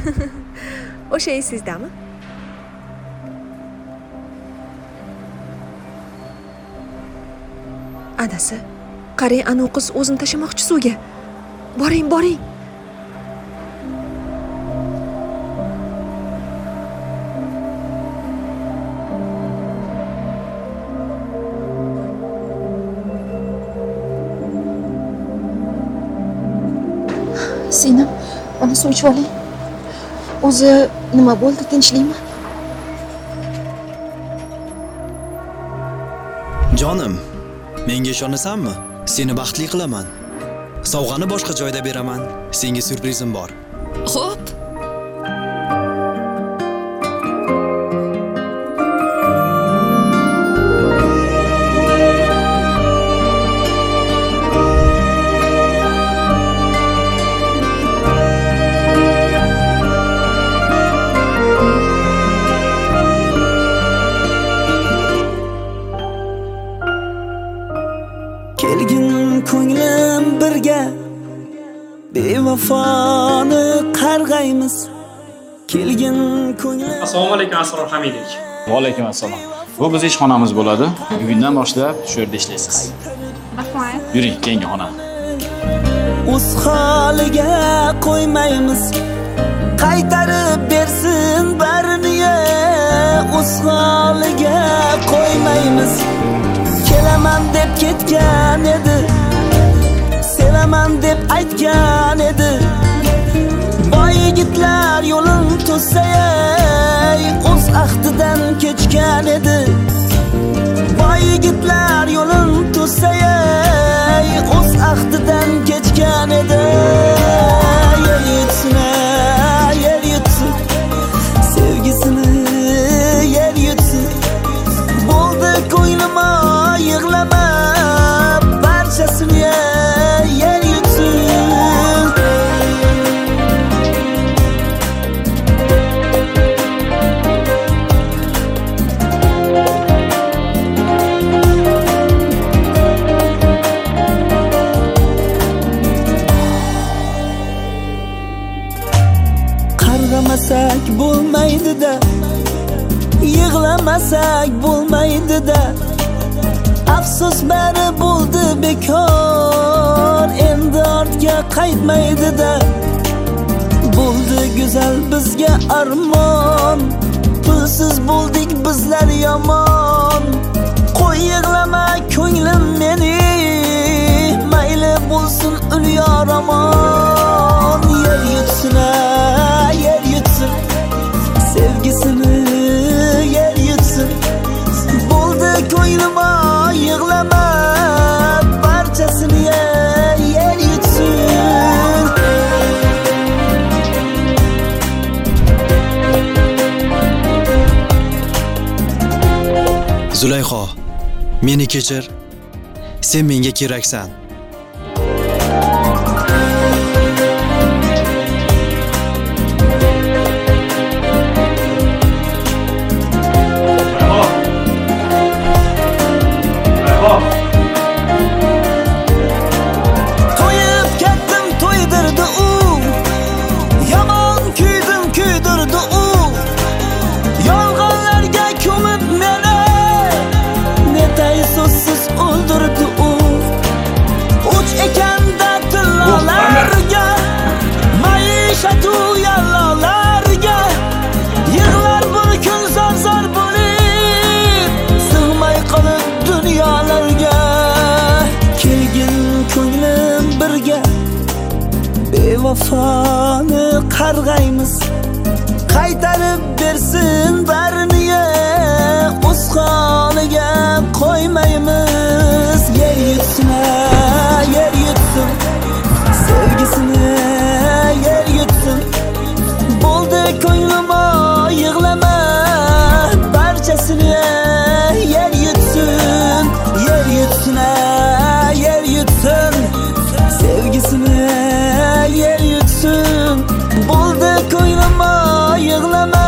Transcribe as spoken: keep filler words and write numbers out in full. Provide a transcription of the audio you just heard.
O'sha esizdami? Adasi, qarang, anu qiz o'zini tashamoqchi suvga. Boring, boring. Seni, mana suv ichib oling. O'zi nima bo'ldi, tinchlikmi? Jonim, menga ishonasanmi? Seni baxtli qilaman. Sovg'ani boshqa joyda beraman. Senga syurprizim bor. Xo'p. Kelgin ko'nglim birga bevafoni qarg'aymiz. Kelgin ko'nglim. Assalomu alaykum Asror Hamidovich. Va alaykum assalom. Bu biz ishxonamiz bo'ladi. Bugundan boshlab shu yerda ishlaysiz. Rahmat. Yuring, keyingi xona. O'z holiga qo'ymaymiz. Qaytarib bersin barini. O'z holiga qo'ymaymiz. Kelaman deb ketgan edi, sevaman deb aytgan edi. Boy yigitlar yo'lin to'say, o'z ahdidan kechgan edi. Boy yigitlar yo'lin to'say, o'z ahdidan kechgan edi. Yer yutsin, yer yutsin, sevgisini yer yutsin. Bo'ldi ko'nglim yig'lama, barchasini yer yutsin. Qarg'amasak bo'lmaydi-da, yig'lamasak bo'lmaydi-da. Afsus bari bo'ldi bekor, endi ortga qaytmaydi-da. Bo'ldi go'zal bizga armon, pulsiz bo'ldik bizlar yomon. Qo'y yig'lama ko'nglim meni, mayli bo'lsin ul yoramon. Yer yutsin, yer yutsin, sevgisini yer yutsin. Bo'ldi ko'nglim yig'lama, barchasini yer yutsin. Zulayxo, meni kechir. Sen menga keraksan. To'yib ketdim, to'ydirdi u. Yomon kuydim, kuydirdi u. Yolg'onlarga ko'mib meni, netay so'zsiz o'ldirdi u. Uch ekanda tillolarga, maishatu yallolarga, yig'lar bir kun zor-zor bo'lib, sig'may qolib dunyolarga. Kelgin ko'nglim birga bevafoni qarg'aymiz. Qaytarib bersin barini, o'z holiga qo'ymaymiz. Yer yutsin, yer yutsin, sevgisini yer yutsin. Bo'ldi ko'nglim yig'lama, barchasini yer yutsin. Yer yutsin, yer yutsin, sevgisini yer yutsin. Bo'ldi ko'nglim yig'lama,